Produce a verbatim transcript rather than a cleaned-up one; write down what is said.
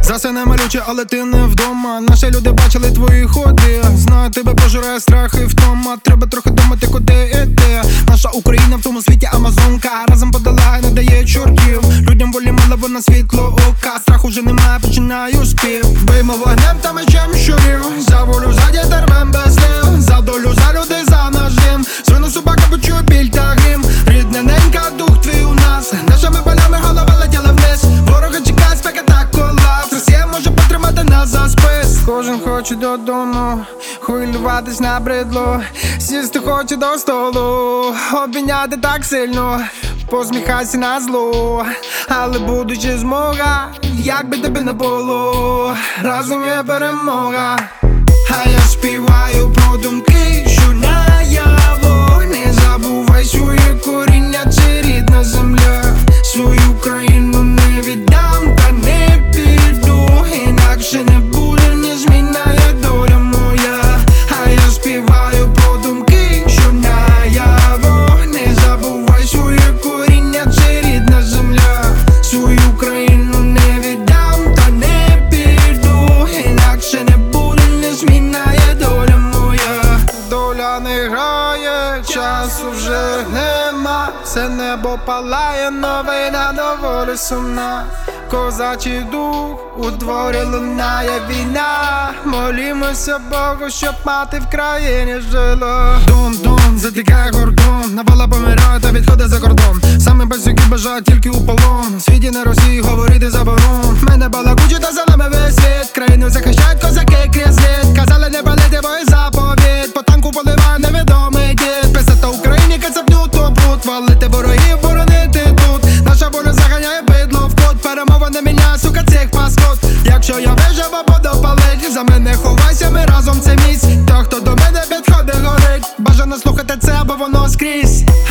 Засине малюче, але ти не вдома. Наші люди бачили твої ходи. Знаю, тебе пожирає страх і втома. Треба трохи думати, куди іти. Наша Україна в тому світі Амазонка. Разом подолає, не дає чортів. Людям волі мало, бо на світло ока. Страху вже немає, починаю спів. Биймо вогнем та мечем щурів. За волю, за дітей рвем без слів. За долю, за людей, за наш дім. Свину собака, почує біль та грім. Рідна ненька, дух твій у нас. Нашими полями голова летіла вниз. Ворога чекає спека та колапс. Росія може потримати нас за спис. Кожен хоче додому, хвилюватись набридло. Сісти хоче до столу, обійняти так сильно. Посміхайся на зло, але будучи змога, як би тебе не було, разом є перемога. А я співаю про думки, що наяву. Не забувай своє коріння, це рідна земля. Свою країну не віддам та не піду, інакше не буде незмінна є доля моя. А я співаю про думки, що наяву. Не забувай своє коріння, це рідна земля. Свою країну не віддам та не піду, інакше не буде незмінна є доля моя. Доля не грає, часу вже нема. Все небо палає, новина доволі сумна. Козачий дух у дворі лунає війна. Молімося Богу, щоб мати в країні жила. Дон-дон, затікає гордон. Навала помирає та відходить за кордон. Саме пасюки бажають тільки у полон. В світі на Росії говорити заборон. Мене балакучі та за нами весь світ. Країну захищають козаки крізь лід. Казали не палити, бо і заповідь. По танку поливає невідомий дід. Писати Україні, кацаплю то бруд. Валити ворогів, боронити тут. Наша воля заганяє бидло в кут. Перемова не міняє, сука, цих паскуд. Якщо я виживу, буду палить. За мене ховайся, ми разом це місць. Та хто до мене підходить, горить. Бажано слухати це, бо воно скрізь.